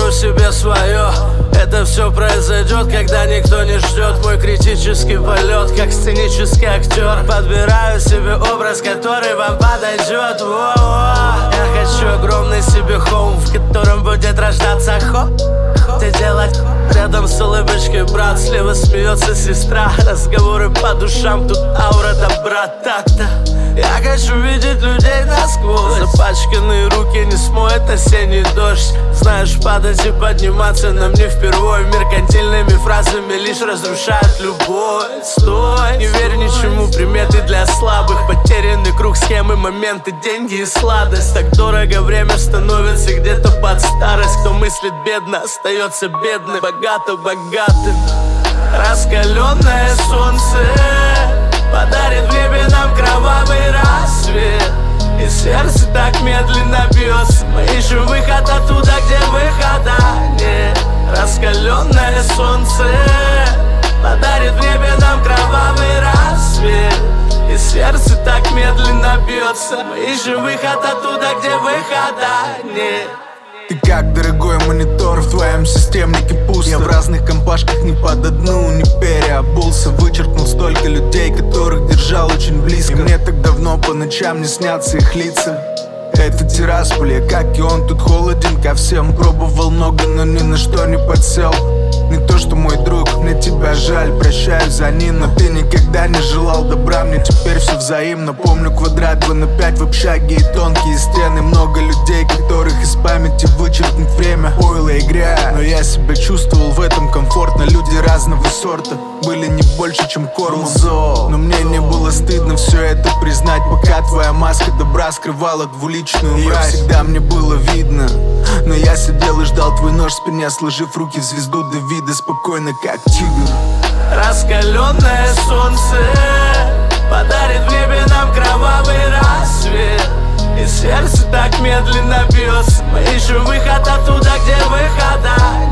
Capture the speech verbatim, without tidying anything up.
верну себе свое. Это все произойдет, когда никто не ждет. Мой критический полет, как сценический актер. Подбираю себе образ, который вам подойдет. Во-во. Я хочу огромный себе хоум, в котором будет рождаться хоп. Ты делать рядом с улыбочкой брат, слева смеется сестра. Разговоры по душам, тут аура добра. Так-то я хочу видеть людей насквозь. Запачканные руки не смоет осенний дождь. Знаешь, падать и подниматься нам не впервой. Меркантильными фразами лишь разрушает любовь. Стой, не верь ничему, приметы для слабых. Потерянный круг, схемы, моменты, деньги и сладость. Так дорого время становится где-то под старость. Кто мыслит бедно, остается бедным. Богато богатым. Раскаленное солнце подарит в небе нам кровавый рассвет. И сердце так медленно бьется. Мы ищем выход оттуда, где выхода нет. Раскаленное солнце подарит в небе нам кровавый рассвет. И сердце так медленно бьется. Мы ищем выход оттуда, где выхода нет. Ты как дорогой монитор, в твоем системнике пусто. Я в разных компашках не под одну не переобулся. Вычеркнул столько людей, которых держал очень близко. И мне так давно по ночам не снятся их лица. Это Тирасполь, я как и он тут холоден ко всем. Пробовал много, но ни на что не подсел. Не то что мой друг, мне тебя жаль, прощаю за ним. Но ты никогда не желал добра, мне теперь все взаимно. Помню квадрат два на пять в общаге и тонкие стены. Много людей, которых из памяти вычеркнуть время. Пойло и грязь, но я себя чувствовал в этом комфортно. Люди разного сорта были не больше, чем кормом. Но мне не было стыдно все это признать, пока твоя маска добра скрывала двуличную мразь. Всегда мне было видно, но я сидел и ждал твой нож в спине, сложив руки в звезду Давида, спокойно как тигр. Раскаленное солнце подарит в небе нам кровавый рассвет. И сердце так медленно бьется. Мы ищем выход оттуда, где выхода